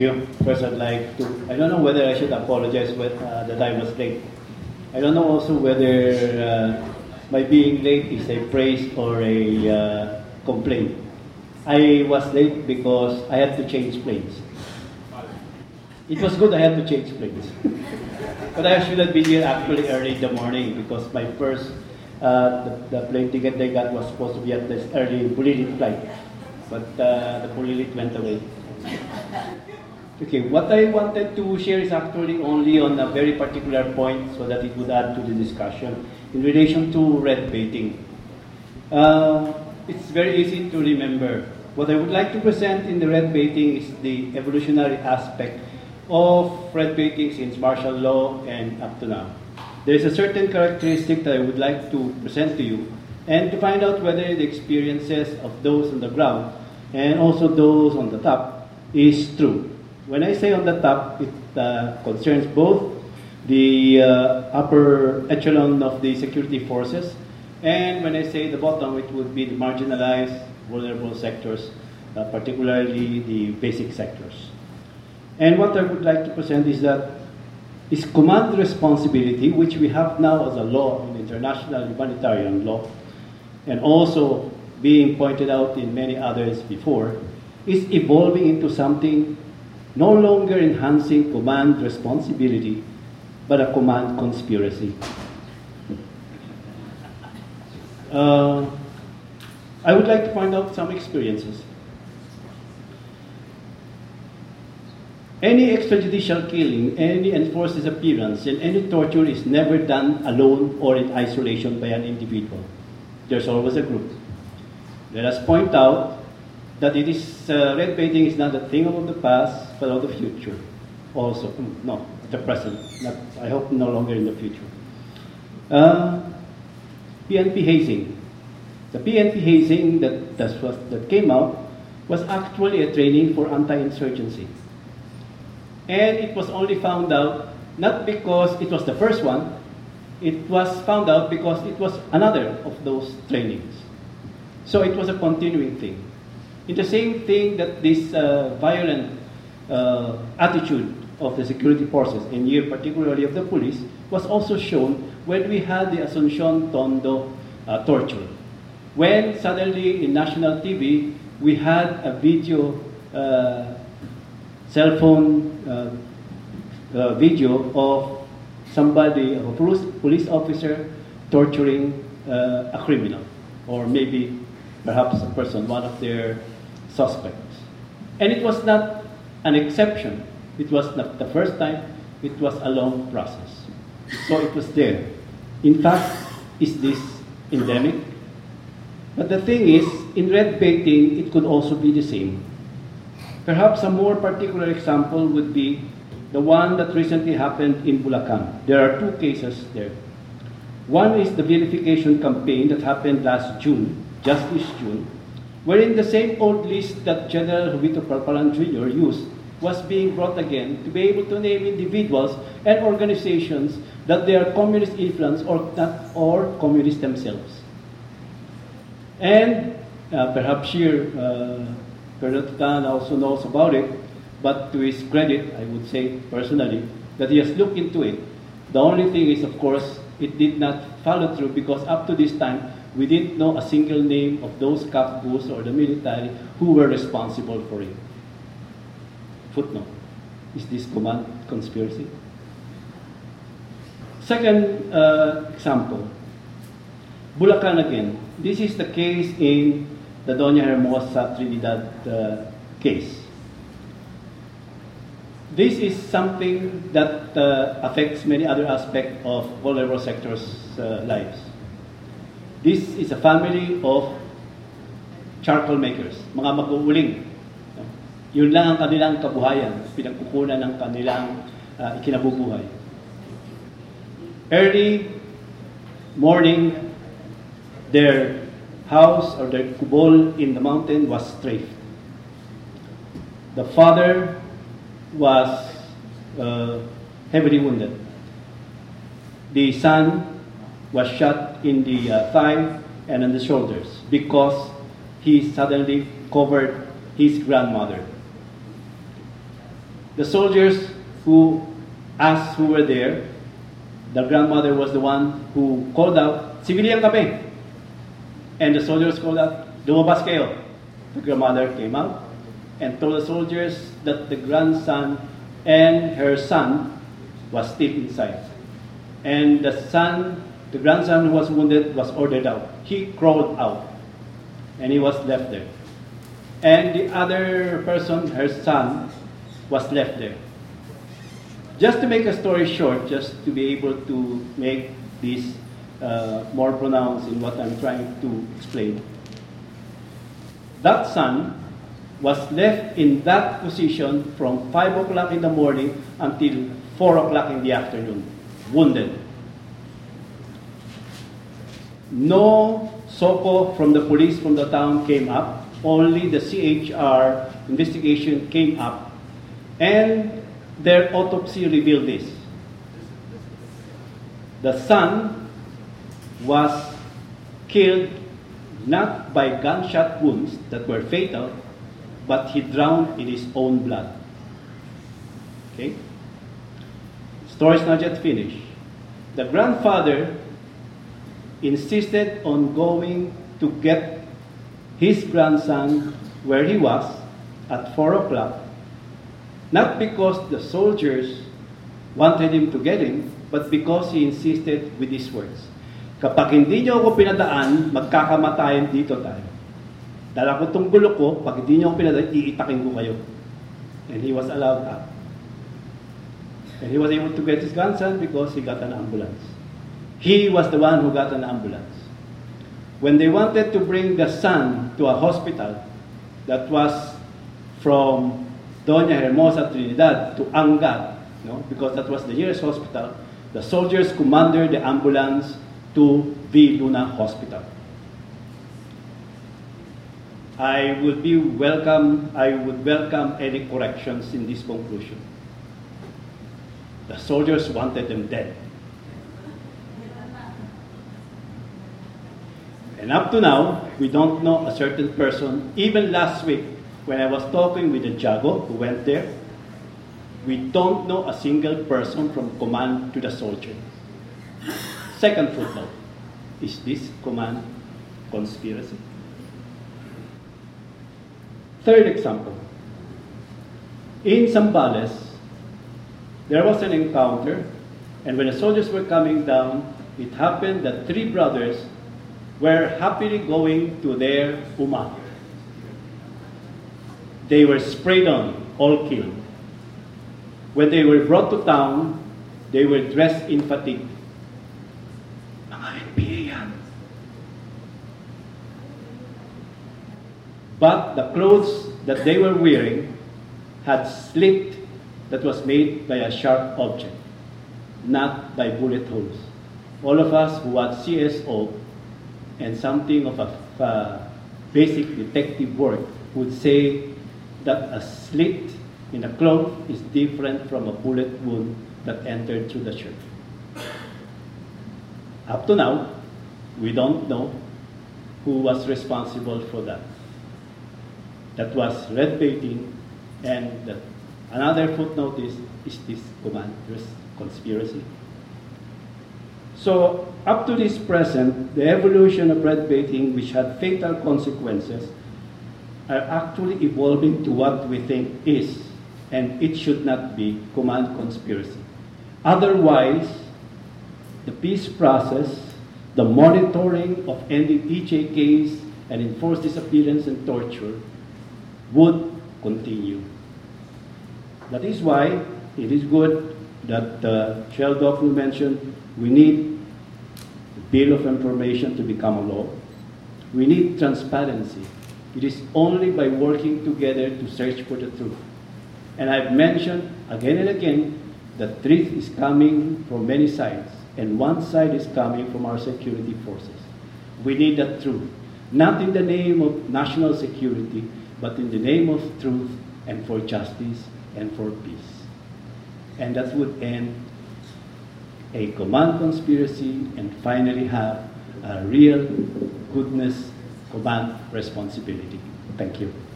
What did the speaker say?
First, I'd like to, I don't know whether I should apologize that I was late. I don't know also whether my being late is a praise or a complaint. I was late because I had to change planes. It was good I had to change planes. But I should have been here actually early in the morning because my first, the plane ticket I got was supposed to be at this early Bulilit flight. But the Bulilit went away. Okay, what I wanted to share is actually only on a very particular point so that it would add to the discussion in relation to red baiting. It's very easy to remember. What I would like to present in the red baiting is the evolutionary aspect of red baiting since martial law and up to now. There is a certain characteristic that I would like to present to you and to find out whether the experiences of those on the ground and also those on the top is true. When I say on the top, it concerns both the upper echelon of the security forces, and when I say the bottom, it would be the marginalized, vulnerable sectors, particularly the basic sectors. And what I would like to present is that is command responsibility, which we have now as a law in international humanitarian law, and also being pointed out in many others before, is evolving into something no longer enhancing command responsibility, but a command conspiracy. I would like to point out some experiences. Any extrajudicial killing, any enforced disappearance, and any torture is never done alone or in isolation by an individual. There's always a group. Let us point out that it is red baiting is not a thing of the past, but of the future. Also, no, the present. Not, I hope no longer in the future. PNP hazing. The PNP hazing that came out was actually a training for anti-insurgency. And it was only found out not because it was the first one, it was found out because it was another of those trainings. So it was a continuing thing. It's the same thing that this violent attitude of the security forces, and here particularly of the police, was also shown when we had the Asuncion Tondo torture. When suddenly in national TV, we had a video, cell phone video of somebody, of a police officer torturing a criminal, or maybe perhaps a person, one of their suspects. And it was not an exception. It was not the first time. It was a long process. So it was there. In fact, is this endemic? But the thing is, in red baiting, it could also be the same. Perhaps a more particular example would be the one that recently happened in Bulacan. There are two cases there. One is the vilification campaign that happened last June, just this June, wherein the same old list that General Jovito Palpalan Jr. used was being brought again to be able to name individuals and organizations that they are communist influenced or communist themselves. And perhaps here, Colonel Tan also knows about it, but to his credit, I would say personally, that he has looked into it. The only thing is, of course, it did not follow through because up to this time, we didn't know a single name of those capos or the military who were responsible for it. Footnote. Is this command conspiracy? Second example, Bulacan again. This is the case in the Doña Hermosa Trinidad case. This is something that affects many other aspects of vulnerable sectors' lives. This is a family of charcoal makers, mga mag-uuling. Yun lang ang kanilang kabuhayan, pinagkukunan ng kanilang ikinabubuhay. Early morning, their house or their kubol in the mountain was strafed. The father was heavily wounded. The son was shot in the thigh and on the shoulders because he suddenly covered his grandmother. The soldiers who asked who were there, the grandmother was the one who called out, "Civilian kami." And the soldiers called out, "Lumabas kayo." The grandmother came out and told the soldiers that the grandson and her son was still inside. And the grandson who was wounded was ordered out. He crawled out and he was left there. And the other person, her son, was left there. Just to make a story short, just to be able to make this more pronounced in what I'm trying to explain, that son was left in that position from 5 o'clock in the morning until 4 o'clock in the afternoon, wounded. No SOCO from the police from the town came up. Only the CHR investigation came up. And their autopsy revealed this. The son was killed not by gunshot wounds that were fatal, but he drowned in his own blood. Okay? Story's not yet finished. The grandfather insisted on going to get his grandson where he was at 4 o'clock, not because the soldiers wanted him to get him, but because he insisted with his words. Kapag hindi niyo ako pinadaan, magkakamatayan dito tayo. Dala ko itong gulo ko, pag hindi niyo ako pinadaan, iitakin ko kayo. And he was allowed out. And he was able to get his grandson because he got an ambulance. He was the one who got an ambulance. When they wanted to bring the son to a hospital that was from Doña Hermosa Trinidad to Angat, because that was the nearest hospital, the soldiers commanded the ambulance to V. Luna Hospital. I would welcome any corrections in this conclusion. The soldiers wanted them dead. And up to now, we don't know a certain person. Even last week, when I was talking with the Jago who went there, we don't know a single person from command to the soldier. Second footnote, is this command conspiracy? Third example, in Zambales, there was an encounter, and when the soldiers were coming down, it happened that 3 brothers were happily going to their Uma. They were sprayed on, all killed. When they were brought to town, they were dressed in fatigue. Mga NPA yan. But the clothes that they were wearing had slit that was made by a sharp object, not by bullet holes. All of us who had CSO and something of a basic detective work would say that a slit in a cloth is different from a bullet wound that entered through the shirt. Up to now, we don't know who was responsible for that. That was red baiting, and another footnote is this command conspiracy? So, up to this present, the evolution of red baiting, which had fatal consequences, are actually evolving to what we think is, and it should not be, command conspiracy. Otherwise, the peace process, the monitoring of ending EJKs and enforced disappearance and torture would continue. That is why it is good that Shell Doctrine mentioned we need the Bill of Information to become a law. We need transparency. It is only by working together to search for the truth. And I've mentioned again and again that truth is coming from many sides, and one side is coming from our security forces. We need that truth, not in the name of national security, but in the name of truth and for justice and for peace. And that would end a command conspiracy and finally have a real goodness command responsibility. Thank you.